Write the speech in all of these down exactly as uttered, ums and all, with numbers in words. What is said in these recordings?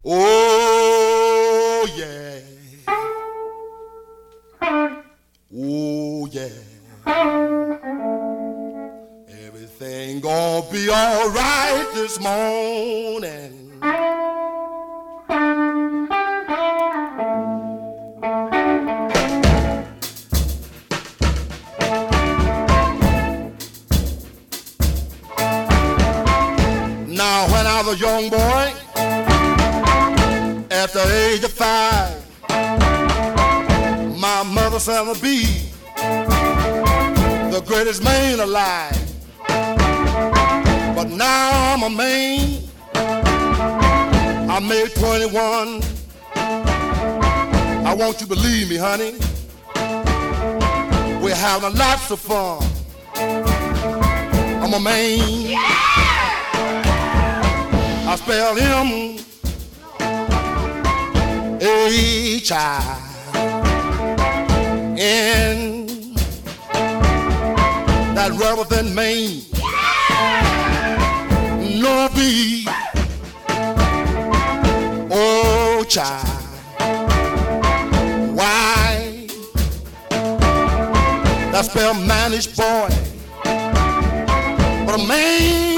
Oh yeah. Oh yeah. Everything gonna be all right this morning. Now when I was a young boy, at the age of five, my mother said I'd be the greatest man alive. But now I'm a man, I made twenty-one. I want you to believe me, honey, we're having lots of fun. I'm a man, yeah! I spell him H I N, that rather than Maine, no B, oh child, why, that spell managed boy, but a man,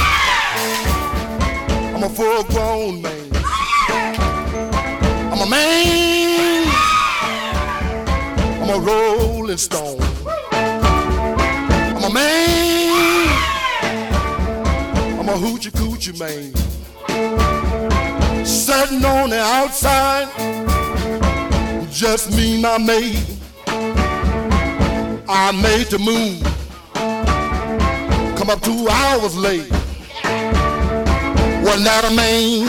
I'm a full grown man. I'm a man, I'm a rolling stone. I'm a man, I'm a hoochie coochie man. Sitting on the outside, just me and my maid. I made the move, come up two hours late. Wasn't that a man?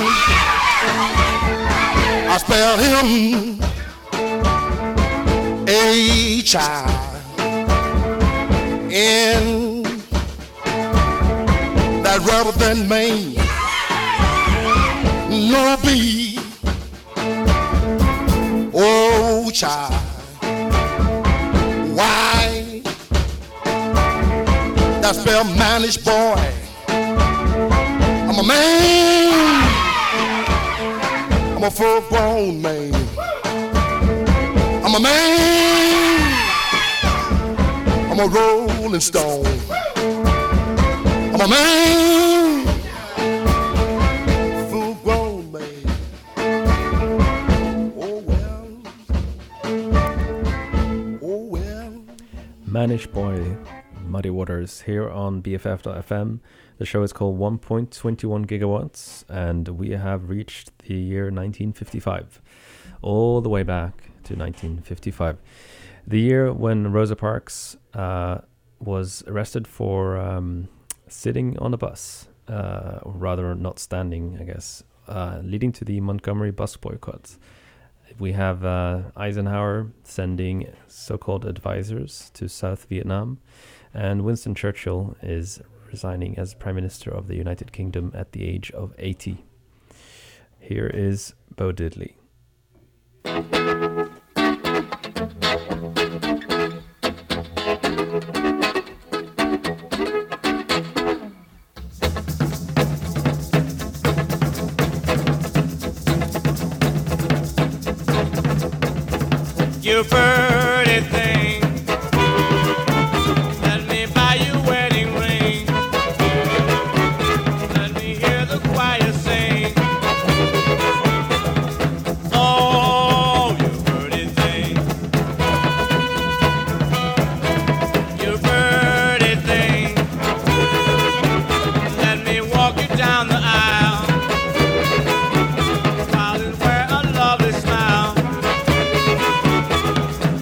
I spelled him H I N, that rather than Maine, no B, oh child, why, that spell managed boy. I'm a man, I'm a full-grown man. I'm a man, I'm a rolling stone. I'm a man, full-grown man. Oh well, oh well. Manish Boy, Muddy Waters, here on B F F dot F M. The show is called one point two one gigawatts, and we have reached the year nineteen fifty-five, all the way back to nineteen fifty-five, the year when Rosa Parks uh, was arrested for um, sitting on a bus, uh, or rather not standing, I guess, uh, leading to the Montgomery bus boycott. We have uh, Eisenhower sending so-called advisors to South Vietnam, and Winston Churchill is resigning as Prime Minister of the United Kingdom at the age of eighty. Here is Bo Diddley. You pretty thing, let me buy you a wedding ring. Let me hear the choir sing. Oh, you pretty thing, you pretty thing. Let me walk you down the aisle, while you wear a lovely smile.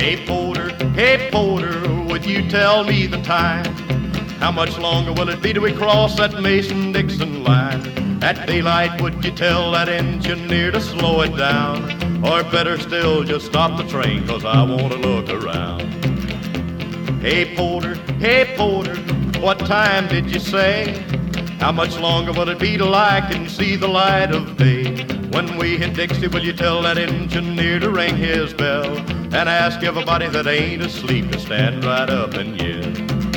Hey Porter, hey Porter, would you tell me the time? How much longer will it be till we cross that Mason-Dixon line? At daylight, would you tell that engineer to slow it down? Or better still, just stop the train, 'cause I want to look around. Hey Porter, hey Porter, what time did you say? How much longer will it be till I can see the light of day? When we hit Dixie, will you tell that engineer to ring his bell and ask everybody that ain't asleep to stand right up and yell?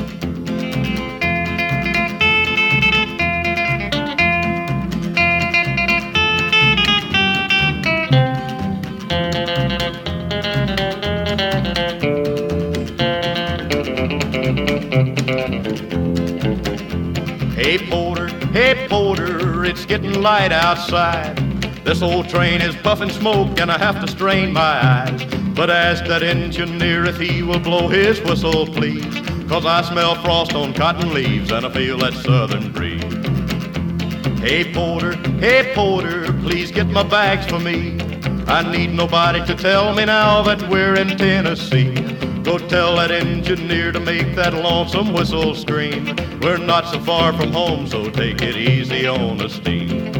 Hey Porter, hey Porter, it's getting light outside. This old train is puffing smoke and I have to strain my eyes. But ask that engineer if he will blow his whistle, please, 'cause I smell frost on cotton leaves and I feel that southern breeze. Hey Porter, hey Porter, please get my bags for me. I need nobody to tell me now that we're in Tennessee. Go tell that engineer to make that lonesome whistle scream. We're not so far from home, so take it easy on the steam.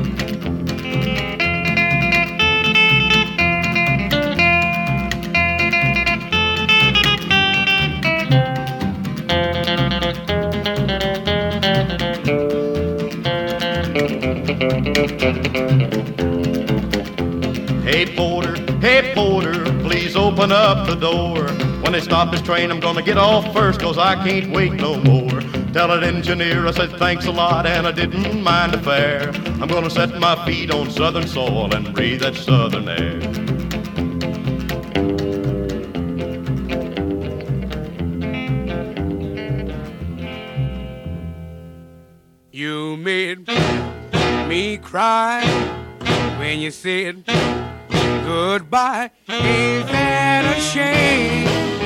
Hey Porter, hey Porter, please open up the door. When they stop this train, I'm gonna get off first, 'cause I can't wait no more. Tell that engineer I said thanks a lot and I didn't mind the fare. I'm gonna set my feet on southern soil and breathe that southern air. You made me cry when you said goodbye. Ain't that a shame?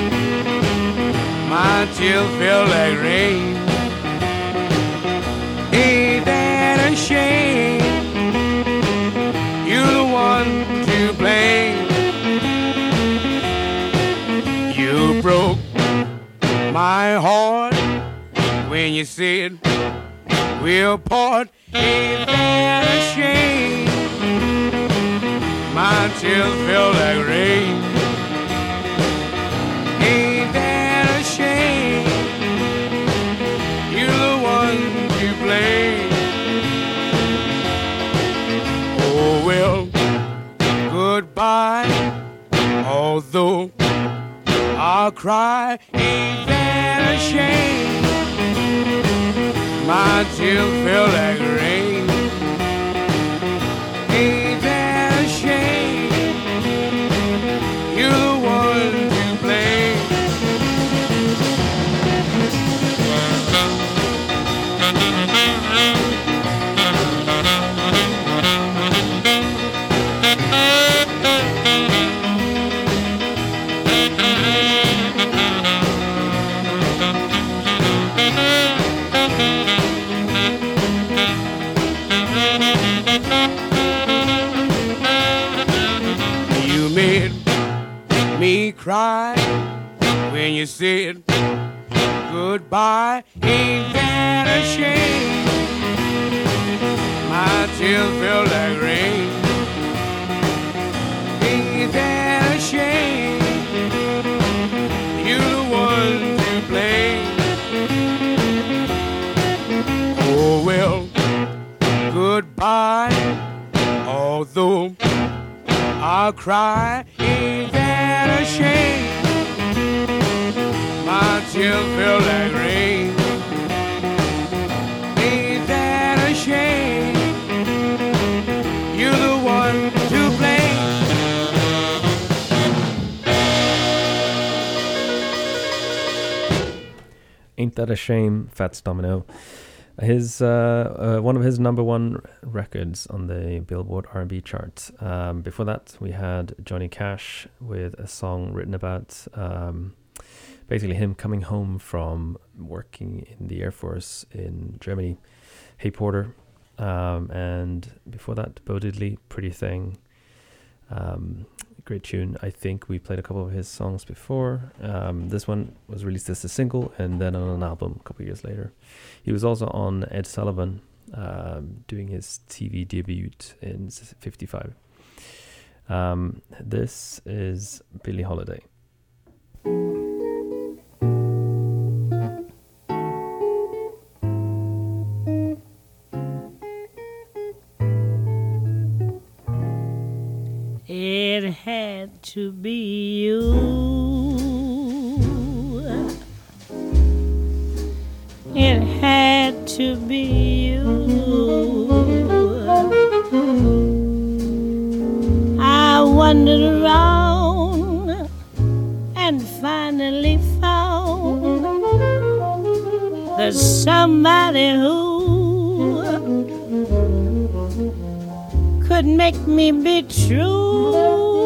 My tears feel like rain. Ain't that a shame? You're the one to blame. You broke my heart when you said we'll part. Ain't that a shame? My tears feel like rain. Ain't that a shame? You're the one to blame. Oh well, goodbye. Although I'll cry, ain't that a shame? My tears feel like rain. Ain't that a shame? You're the one to blame. Me cry when you said goodbye. Ain't that a shame? My tears feel like rain. Ain't that a shame? You're the one to blame. Oh well, goodbye. Although I'll cry, ain't that a shame? My tears feel like rain. Ain't that a shame? You're the one to blame. Ain't That a Shame, Fats Domino. His uh, uh, one of his number one records on the Billboard R and B chart. Um, before that, we had Johnny Cash with a song written about um, basically him coming home from working in the Air Force in Germany. Hey Porter. Um, and before that, Bo Diddley, Pretty Thing. Um, great tune. I think we played a couple of his songs before. Um, this one was released as a single and then on an album a couple of years later. He was also on Ed Sullivan, um, doing his T V debut in fifty-five. Um, this is Billie Holiday. It had to be you. It had to be you. I wandered around and finally found there's somebody who could make me be true,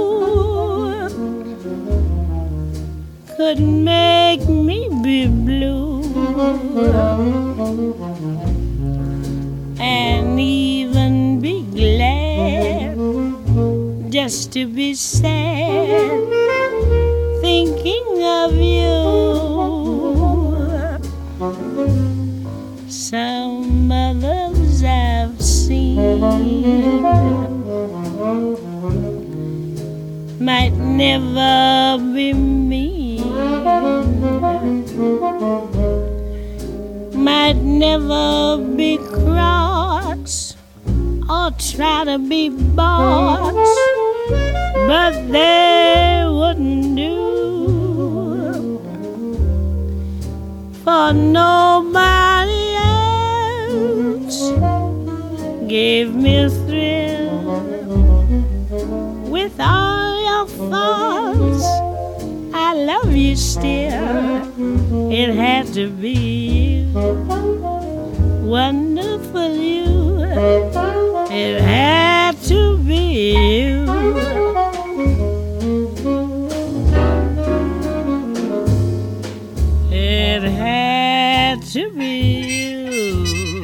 could make me be blue, and even be glad just to be sad thinking of you. Some others I've seen might never be mean, might never be cross or try to be boss, but they wouldn't do for nobody else gave me a thrill with all your faults. I love you still. It had to be you, wonderful you. It had to be you. It had to be you.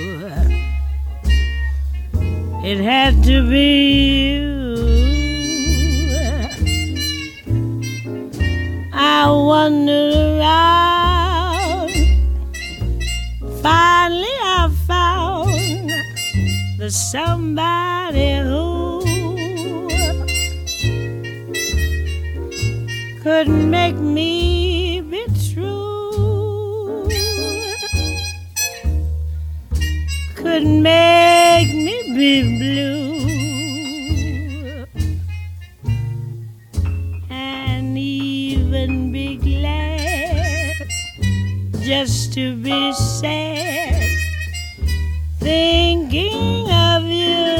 It had to be you. I wandered around. Finally I found the somebody who could make me be true, could make me be blue, and even be glad just to be sad thinking of you.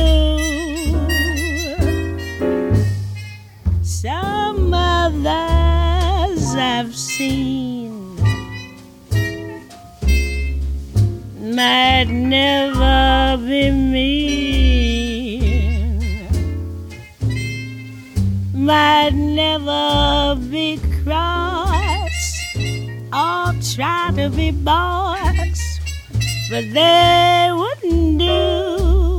Some others I've seen might never be mean, might never be cross or try to be boss, but they wouldn't do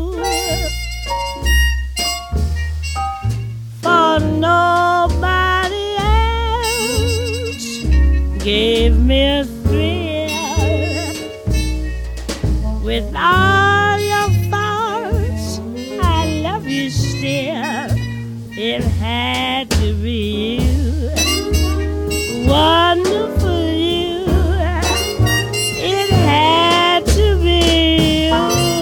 for nobody else gave me a thrill with all your faults. I love you still. It had to be you, wonderful you. It had to be you.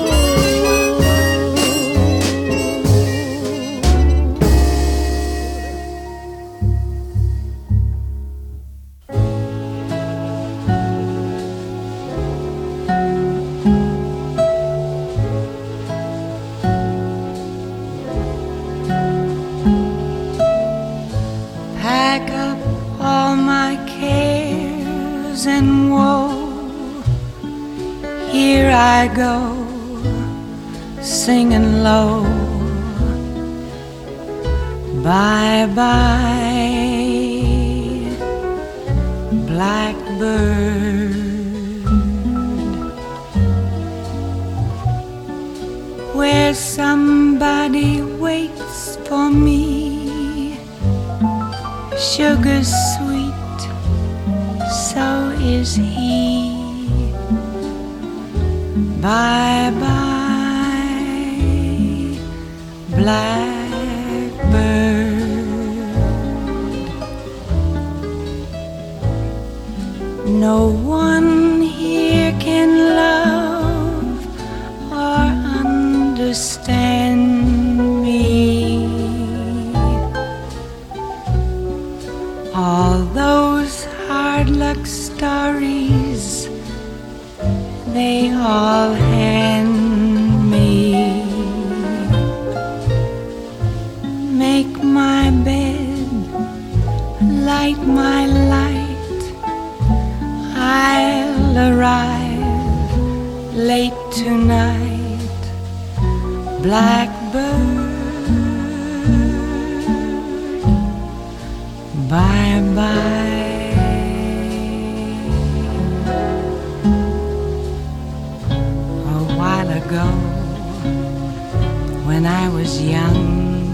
Pack up all my cares and woe. Here I go, singing low. Bye bye, blackbird. Where somebody waits for me sugar sweet, so is he. Bye-bye, blackbird. No one here can love or understand me. All those hard luck stories they all hand me. Make my bed, light my light, I'll arrive late tonight. Blackbird, bye-bye. Ago, when I was young,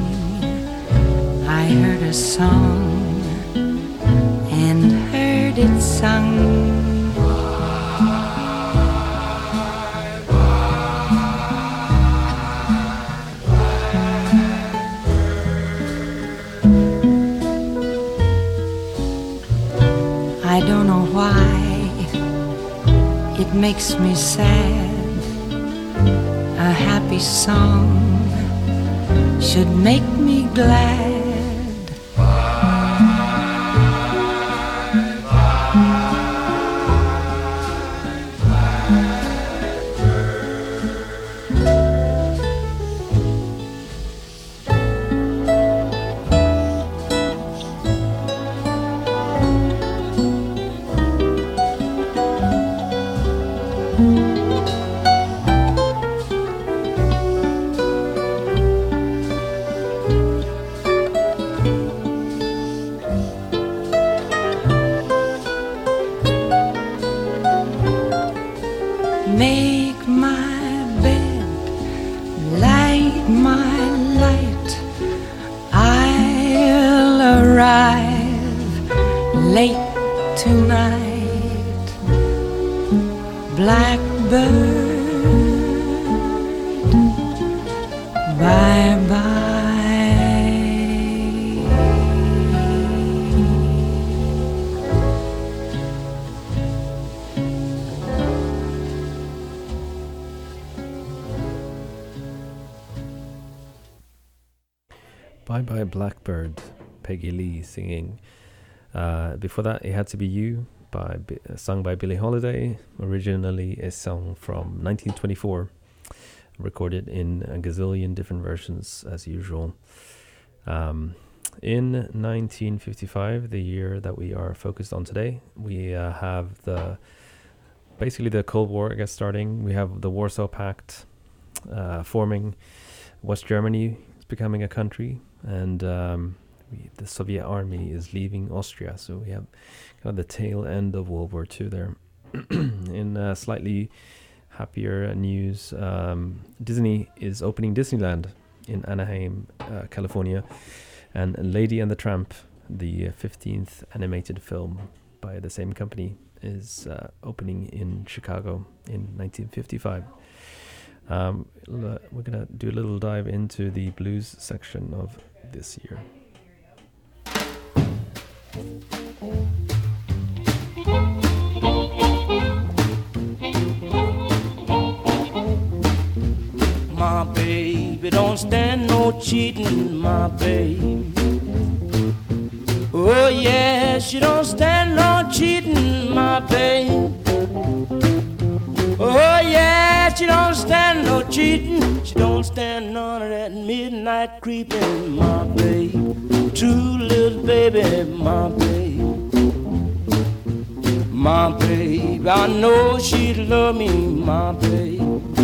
I heard a song and heard it sung. I don't know why it makes me sad. A happy song should make me glad. Make my bed, light my light, I'll arrive late tonight. Blackbird, bye-bye. Bye Bye Blackbird, Peggy Lee singing. Uh, before that, It Had to Be You, by uh, sung by Billie Holiday, originally a song from nineteen twenty-four, recorded in a gazillion different versions as usual. Um, in nineteen fifty-five, the year that we are focused on today, we uh, have the basically the Cold War, I guess, starting. We have the Warsaw Pact uh, forming. West Germany is becoming a country, and um, we, the Soviet army is leaving Austria. So we have kind of the tail end of World War Two there. In uh, slightly happier news, um, Disney is opening Disneyland in Anaheim, uh, California, and Lady and the Tramp, the fifteenth animated film by the same company, is uh, opening in Chicago in nineteen fifty-five. Um, l- we're gonna do a little dive into the blues section of this year. My baby don't stand no cheating, my baby. Oh yeah, she don't stand no cheating, my baby. Oh yeah, she don't stand no cheating. She don't stand none of that midnight creeping, my baby. True little baby, my baby. My baby, I know she love me, my baby.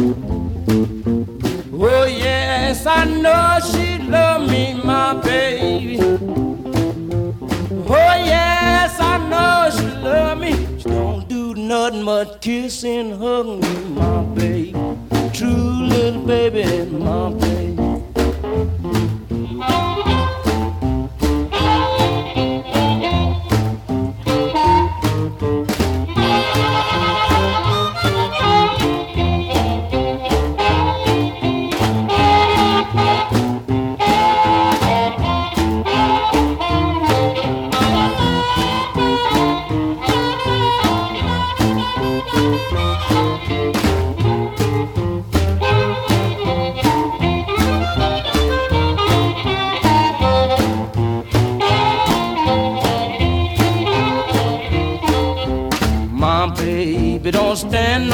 Oh yes, I know she love me, my baby. Oh yes, I know she love me. She don't do nothing but kiss and hug me, my baby. True little baby, my baby.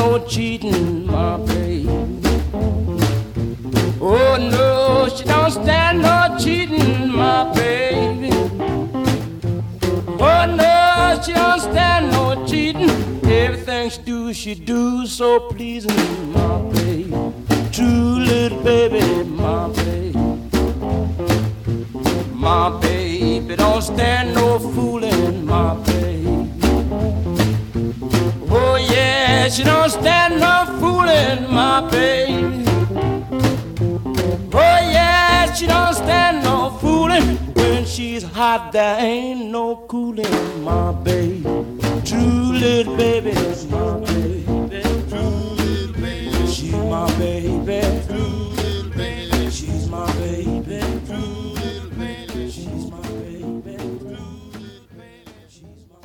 no cheating, my baby. Oh no, she don't stand no cheating, my baby. Oh no, she don't stand no cheating. Everything she do, she do so pleasing, my baby. True little baby, my baby. My baby don't stand no fooling, my baby. Oh yeah, she don't stand no fooling, my baby. Oh yeah, she don't stand no fooling. When she's hot, there ain't no cooling, my baby. True little baby, my baby. True little baby, she's my baby. True little baby, she's my baby. True little baby, she's my baby. True little baby, she's my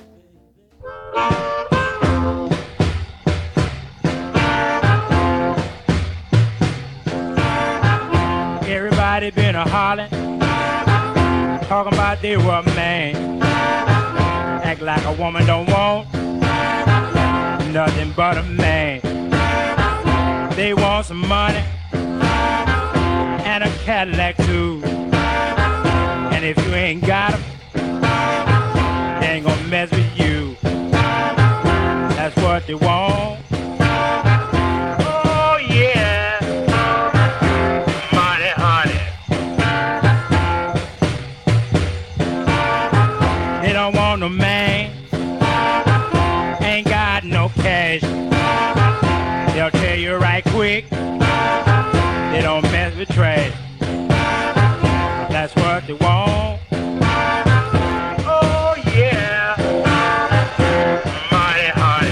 baby. Everybody been a hollering, talking about they were a man. Act like a woman don't want nothing but a man. They want some money and a Cadillac too. And if you ain't got 'em, they ain't gonna mess with you. That's what they want. Oh yeah, money, honey. They don't want no man, ain't got no cash. They'll tell you right quick, they don't mess with trash. That's what they want. Oh yeah, money, honey.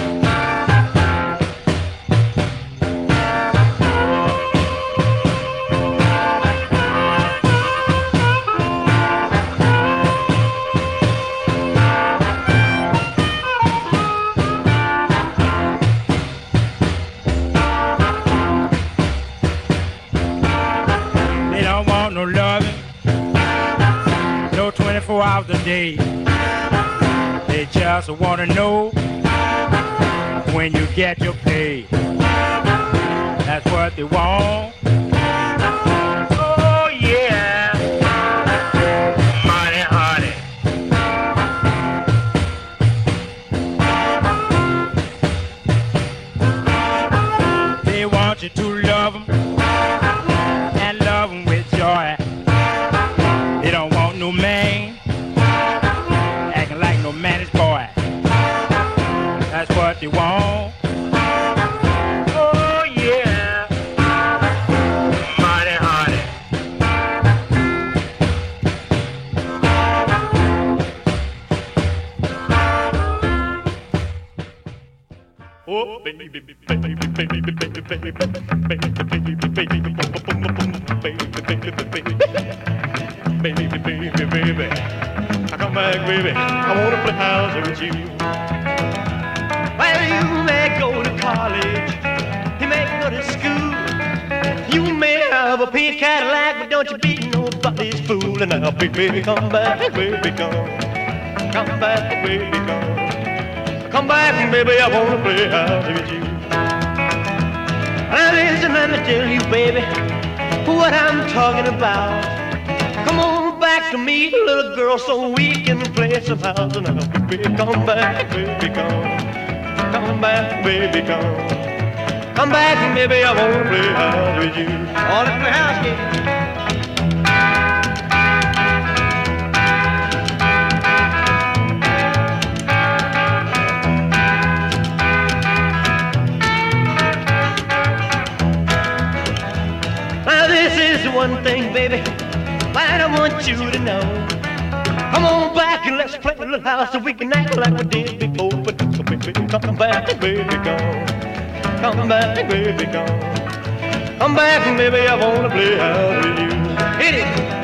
They don't want no loving, no twenty-four hours a day. They just want to know when you get your pay. That's what they want. Oh yeah, money, honey. They want you to love them and love them with joy. They don't want no man acting like no man's boy. That's what they want. Oh yeah, money, honey. Oh baby, baby, baby, baby, baby, baby, baby, baby, baby, baby, baby, baby, baby. I come back, baby. I wanna play house with you. Well, you may go to college, you may go to school, you may have a pink Cadillac, but don't you be nobody's fool. And now, baby, come back, baby, come, come back, baby, come, come back, baby. I wanna play house with you. Now listen, let me tell you, baby, what I'm talking about. Come on back to me, little girl, so we can play some house. And now, baby, come back, baby, come. Come back, baby, come. Come back, baby, I wanna play house with you. I wanna play house, yeah. Now this is one thing, baby, that I want you to know. Come on back and let's play a little house so we can act like we did before. But so baby, come back, baby, come. Come back, baby, come. Come back, baby, I wanna play house with you. Hit it.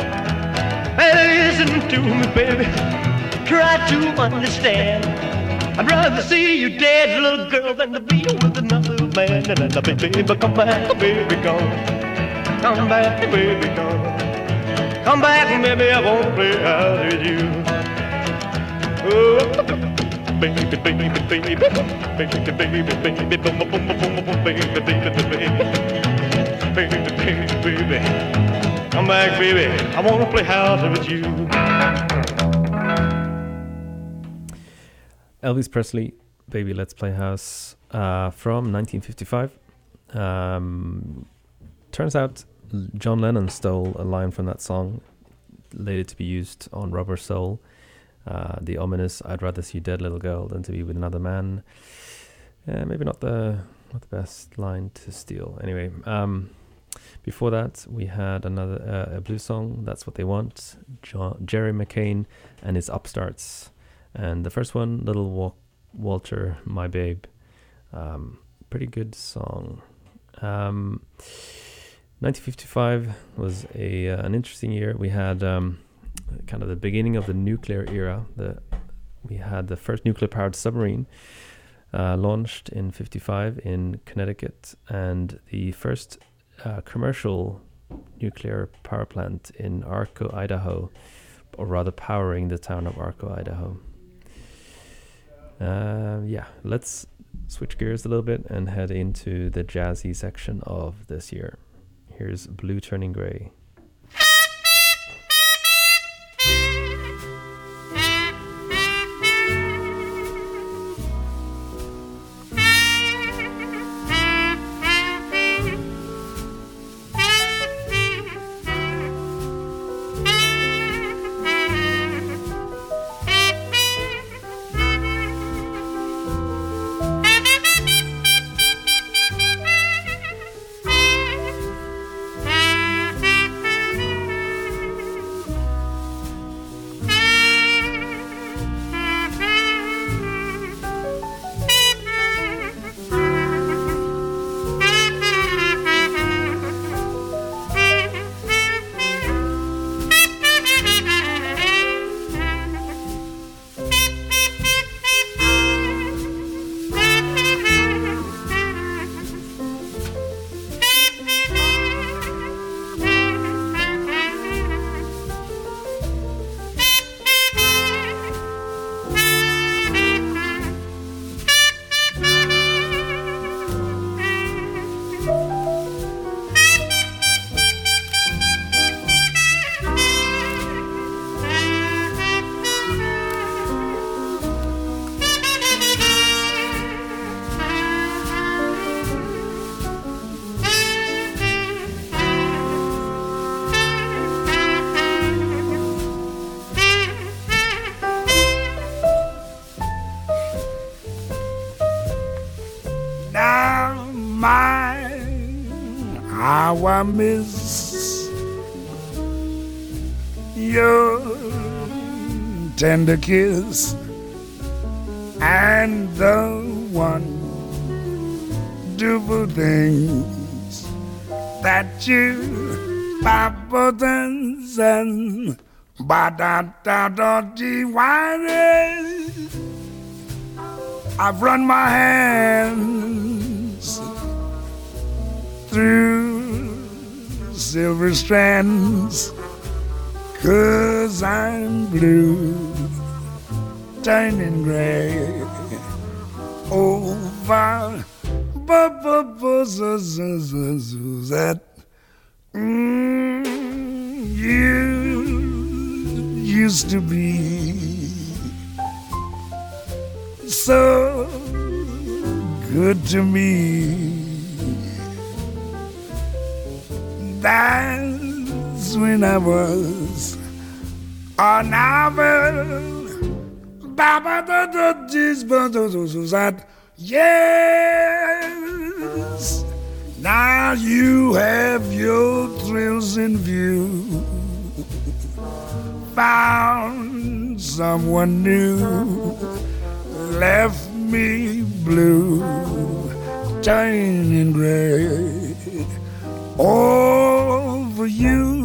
To me, baby, try to understand. I'd rather see you dead, little girl, than to be with another man. And then, baby, come back, baby, come. Come back, baby, come. Come back, baby, I wanna play house with you. Oh, baby, baby, baby, baby, baby, baby, baby, baby, boom, boom, boom, boom, boom, baby, baby, baby, baby, baby, baby. Come back, baby, I wanna play house with you. Elvis Presley, Baby Let's Play House, uh, from nineteen fifty-five. Um, turns out John Lennon stole a line from that song, later to be used on Rubber Soul. Uh, the ominous "I'd rather see you dead, little girl, than to be with another man." Uh, maybe not the not the best line to steal. Anyway, um, before that we had another uh, a blues song. That's What They Want. John, Jerry McCain and his Upstarts. And the first one, Little Wa- Walter, My Babe. Um, pretty good song. Um, nineteen fifty-five was a uh, an interesting year. We had um, kind of the beginning of the nuclear era. The we had the first nuclear-powered submarine uh, launched in fifty-five in Connecticut, and the first uh, commercial nuclear power plant in Arco, Idaho, or rather powering the town of Arco, Idaho. Uh, yeah, let's switch gears a little bit and head into the jazzy section of this year. Here's Blue Turning Gray. I miss your tender kiss and the wonderful things that you buttons and ba-da-da-da-dee I've run my hands through silver strands, 'cause I'm blue, turning gray over that mm, you used to be so good to me. That's when I was a novel. Baba da da dis ba da da that. Yes, now you have your thrills in view. Found someone new, left me blue, turning gray over you.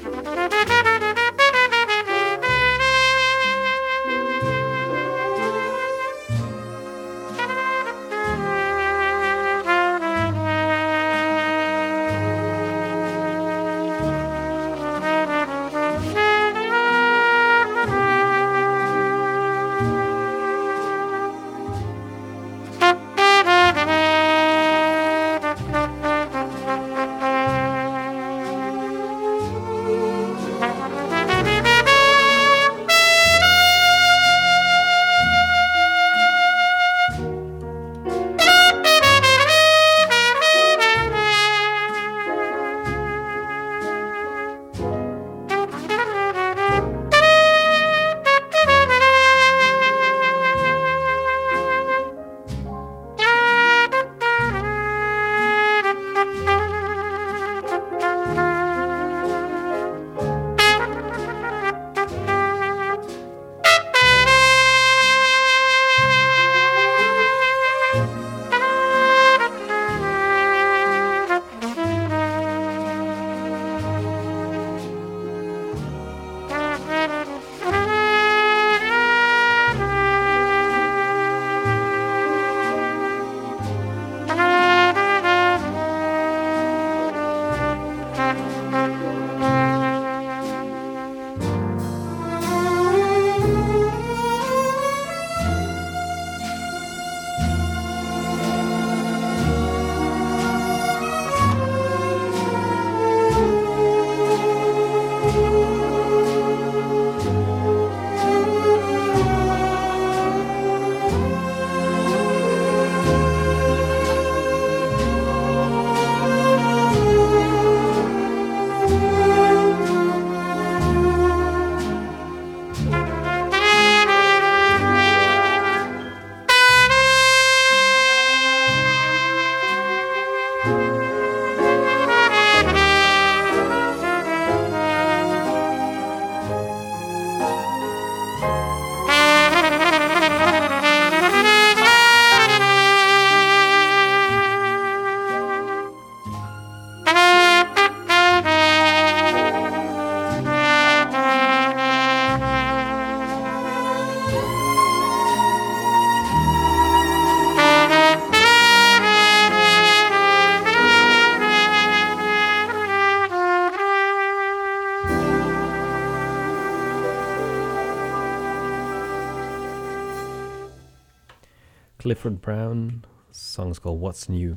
Clifford Brown. Song's called What's New.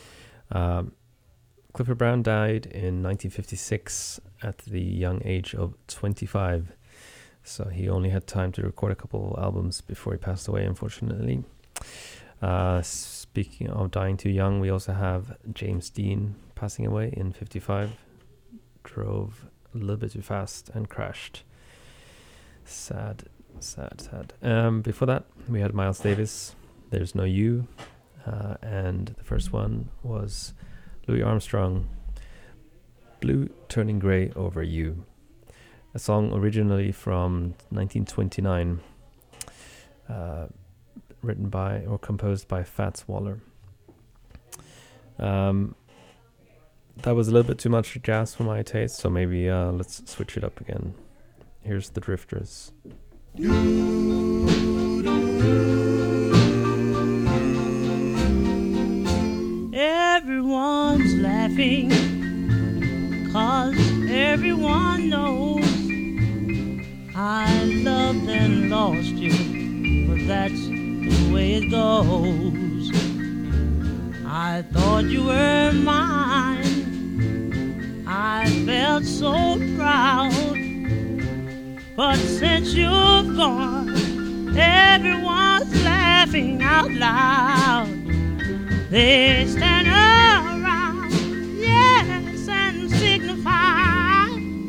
Um, Clifford Brown died in nineteen fifty-six at the young age of twenty-five. So he only had time to record a couple of albums before he passed away, unfortunately. Uh, speaking of dying too young, we also have James Dean passing away in fifty-five. Drove a little bit too fast and crashed. Sad, sad, sad. Um, before that, we had Miles Davis, There's No You. Uh, and the first one was Louis Armstrong, Blue Turning Grey Over You. A song originally from nineteen twenty-nine, uh, written by or composed by Fats Waller. Um, that was a little bit too much jazz for my taste, so maybe uh, let's switch it up again. Here's the Drifters. Everyone's laughing, 'cause everyone knows I loved and lost you, but that's the way it goes. I thought you were mine, I felt so proud, but since you've gone, everyone's laughing out loud. They stand around, yes, and signify,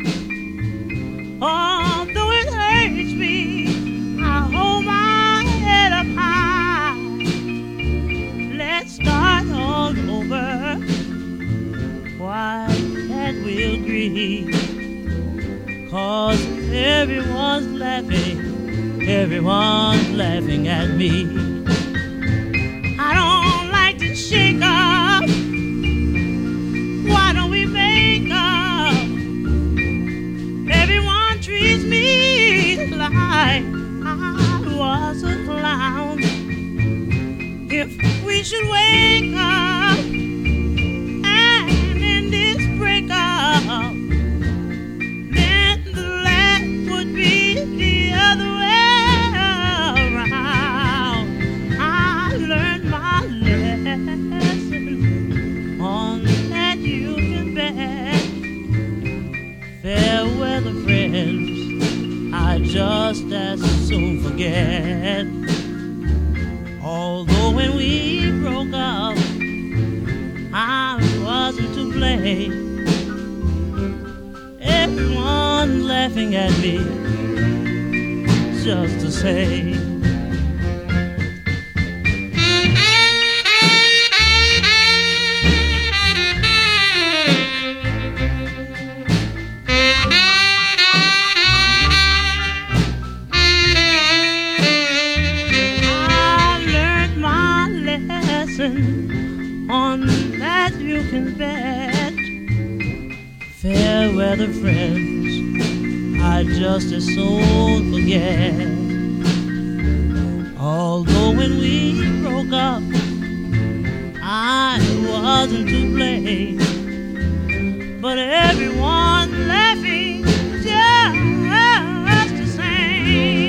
although it hurts me, I hold my head up high. Let's start all over, why that we'll grieve, 'cause everyone's laughing, everyone's laughing at me. I don't shake up, why don't we make up? like I was a clown. If we should wake up and in this breakup, then the laugh would be the other way around. I learned my lesson on that you can bet. Fair weather friends I just as soon forget. Although when we broke up, I wasn't to blame. Everyone laughing at me just the same. On that you can bet. Fair weather friends I just as soon forget. Although when we broke up, I wasn't to blame, but everyone laughing just the same.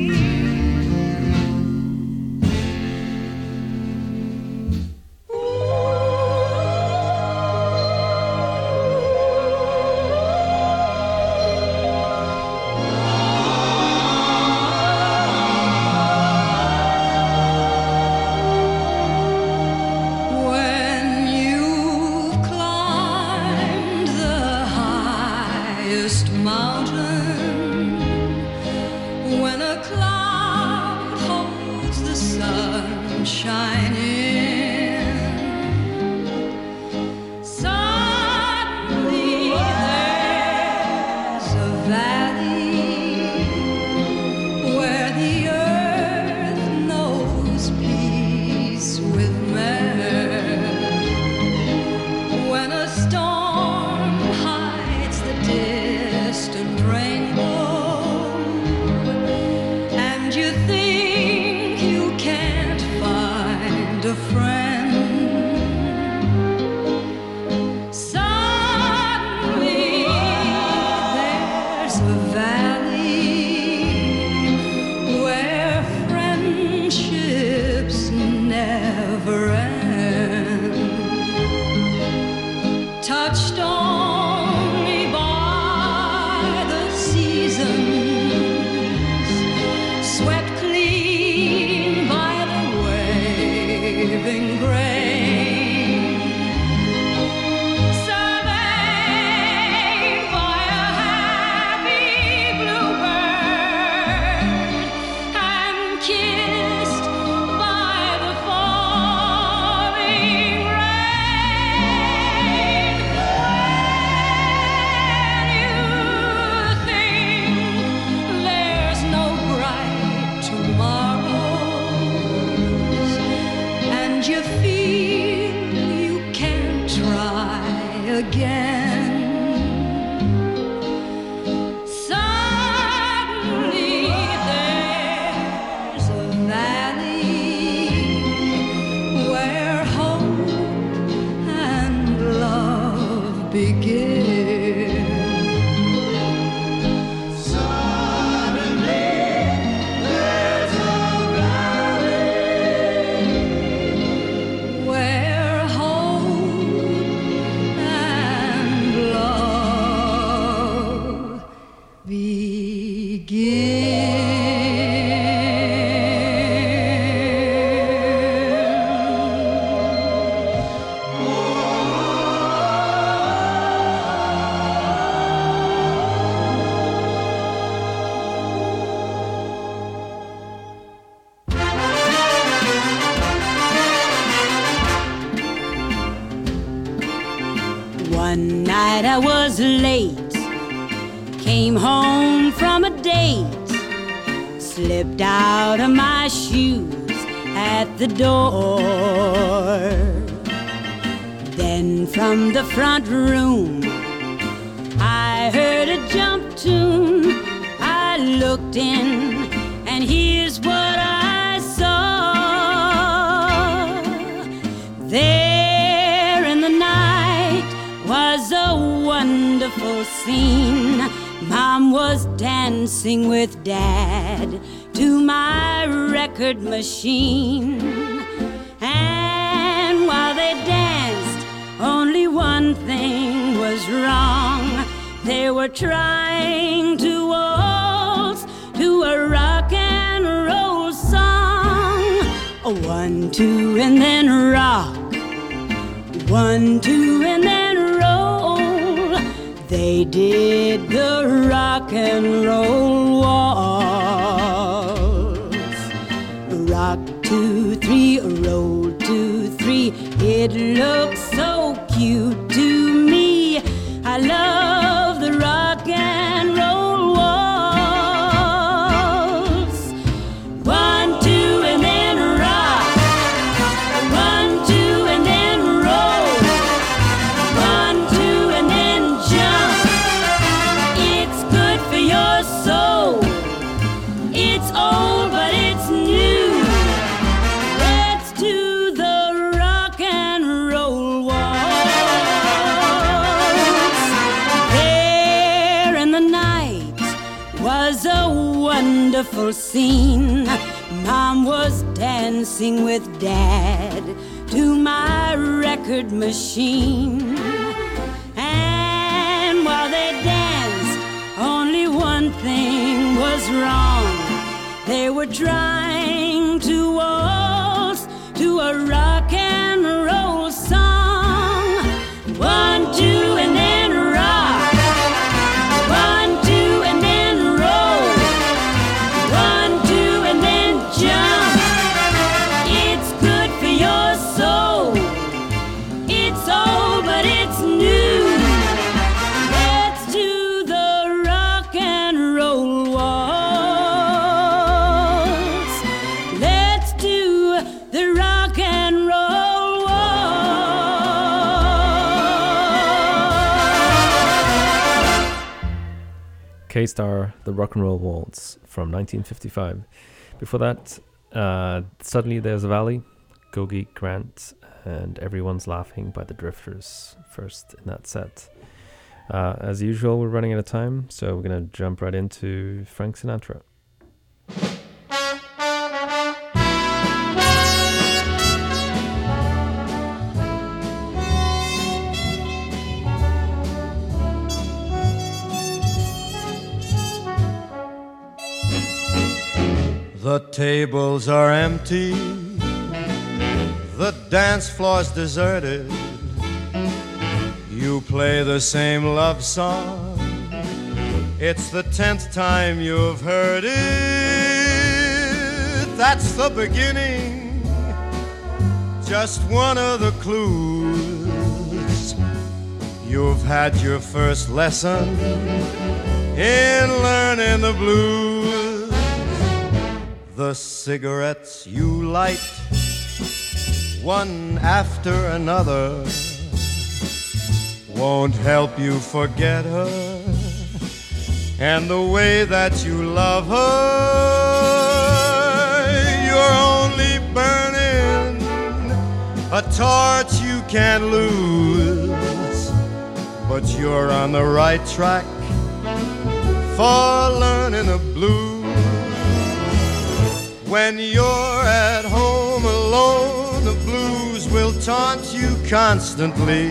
One night I was late, came home from a date, slipped out of my shoes at the door. Then from the front room I heard a jump tune. I looked looked in, and here's what I saw. There in the night was a wonderful scene. Mom was dancing with Dad to my record machine. And while they danced, only one thing was wrong. They were trying to waltz to a rock and roll song. A one, two, and then rock. One, two, and then roll. They did the rock and roll waltz. Rock, two, three, roll, two, three. It looks so cute to me. I love the rock and roll waltz. One, two, and then rock. One, two, and then roll. One, two, and then jump. It's good for your soul. It's old, but it's new. Let's do the rock and roll waltz. There in the night was a wonderful scene. Mom was dancing with Dad to my record machine. And while they danced, only one thing was wrong. They were trying to waltz to a rock and roll song. One, two, and then rock. One, two, and then roll. One, two, and then jump. It's good for your soul. It's old, but it's new. Let's do the rock and roll waltz. Let's do the rock and roll waltz. K-Star, The Rock and Roll Waltz from nineteen fifty-five. Before that, uh, Suddenly There's a Valley, Gogi Grant, and Everyone's Laughing by the Drifters, first in that set. Uh, as usual, we're running out of time, so we're going to jump right into Frank Sinatra. The tables are empty, the dance floor's deserted. You play the same love song, it's the tenth time you've heard it. That's the beginning, just one of the clues. You've had your first lesson in learning the blues. The cigarettes you light, one after another, won't help you forget her and the way that you love her. You're only burning a torch you can't lose, but you're on the right track for learning the blues. When you're at home alone, the blues will taunt you constantly.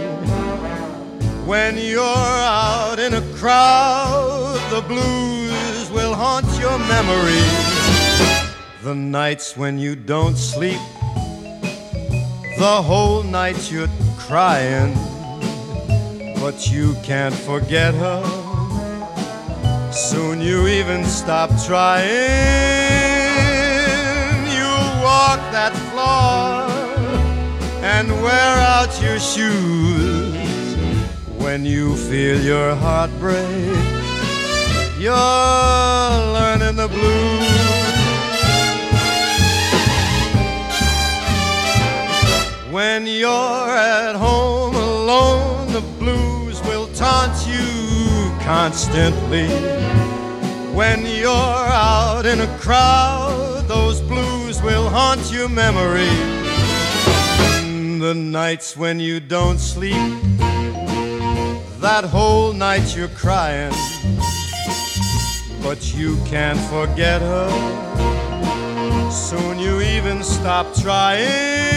When you're out in a crowd, the blues will haunt your memory. The nights when you don't sleep, the whole night you're crying, but you can't forget her. Soon you even stop trying. Walk that floor and wear out your shoes. When you feel your heart break, you're learning the blues. When you're at home alone, the blues will taunt you constantly. When you're out in a crowd, those blues will haunt your memory. The nights when you don't sleep, that whole night you're crying, but you can't forget her. Soon you even stop trying.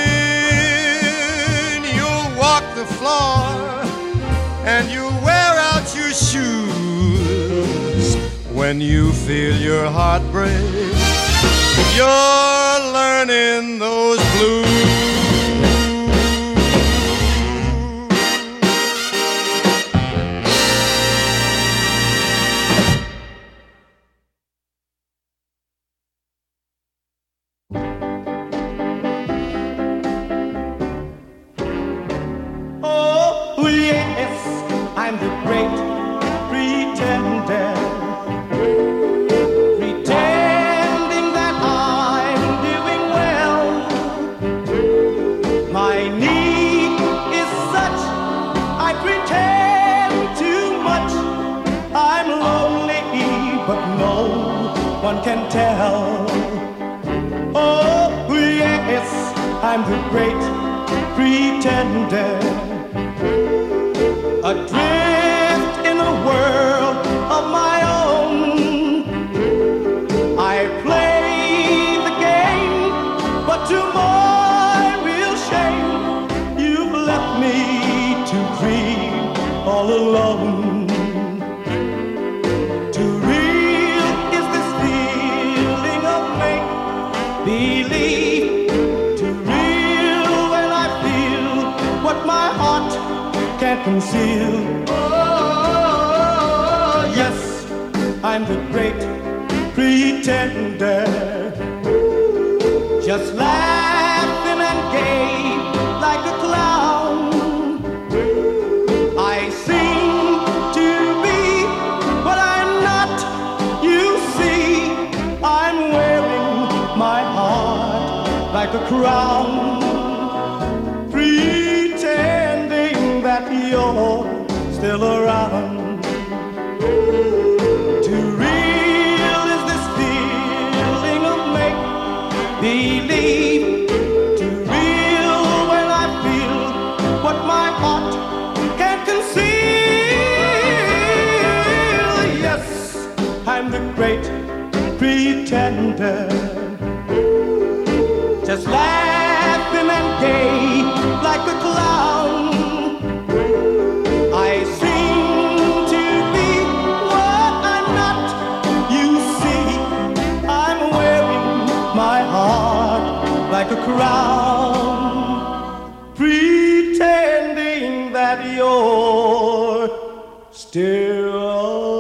You'll walk the floor and you'll wear out your shoes. When you feel your heart break, you're learning those blues. Can tell. Oh, yes, I'm the great pretender, adrift in a world of my own. I play the game, but to my real shame, you've left me to grieve all alone. Believe too real when I feel what my heart can't conceal. Oh, yes, I'm the great pretender, just laughing and gay like a clown. I seem to be what I'm not, you see. I'm wearing my heart like a crown, pretending that you're still around. Too real is this feeling of make-believe. Too real when I feel what my heart can't conceal. Yes, I'm the great pretender, just laughing and gay like a clown. I seem to be what I'm not, you see. I'm wearing my heart like a crown, pretending that you're still